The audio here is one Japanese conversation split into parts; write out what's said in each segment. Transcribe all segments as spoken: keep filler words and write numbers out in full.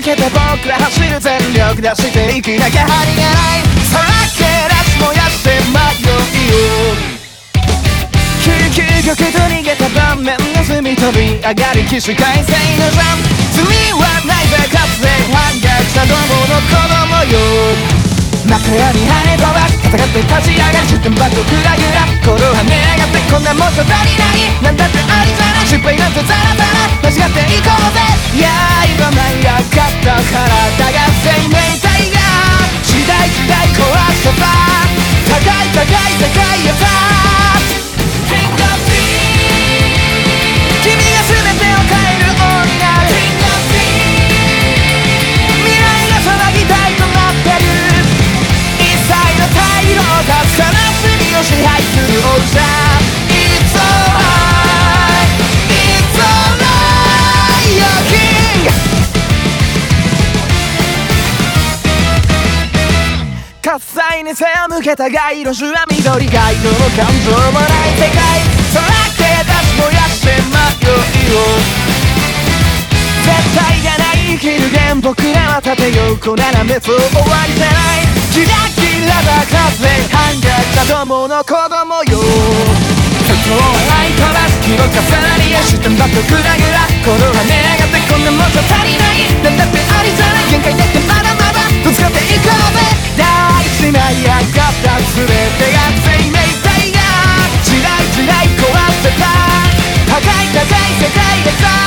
けて僕ら走る全力出していきなきゃ張りがないさらけ出す燃やして迷いを究極と逃げた盤面の隅飛び上がり起死回生のジャンプ罪はないぜかつて反逆したどもの子供よ枕に跳ね飛ばし戦って立ち上がり失点バットグラグラ心はね上がってこんなもんじゃ足りないなんだってありじゃない失敗なんてザラザラ間違っていこうぜいや今舞い上がった体が生命体が時代時代壊せば高い高い世界へさ君が全てを変える王になる未来が騒ぎたいとなってる一切の退路を断つ悲しみを支配する王者 It's alright It's alright Your king 喝采に背を向けた街路樹は緑街道の感情もない世界さらけ出し燃やして迷いを絶対がない生きる弦僕らは縦横斜めと終わりじゃないキラキラだ風反逆したどもの子供よ外を笑い飛ばす気を重なりやしてんだとグラグラ心はね上がってこんなもんじゃ足りないなんだってありじゃない限界だってまだまだぶつかっていこうぜ大地舞い上がった全てが生命体が時代時代壊せた高い高い世界でさ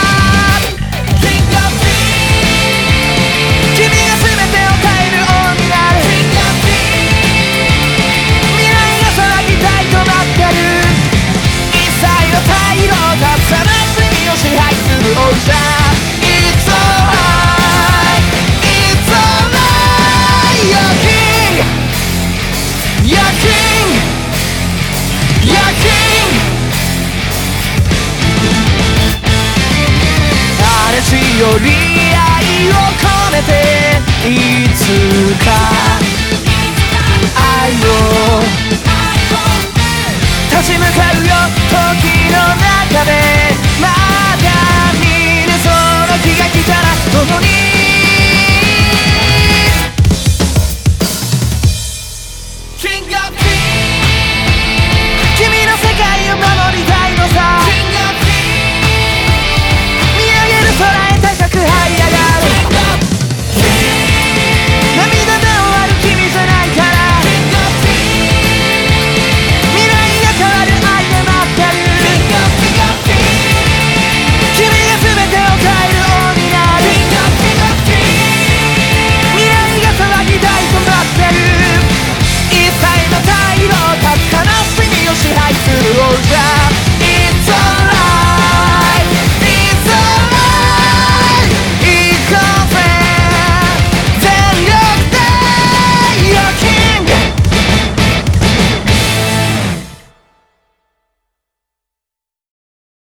君が全てを変える王になる未来が騒ぎたいとなってる一切の退路を断つ悲しみを支配する王者 It's alright It's alright Your king Your king Your king 嵐より愛を込めていつか愛を立ち向かうよ時の中で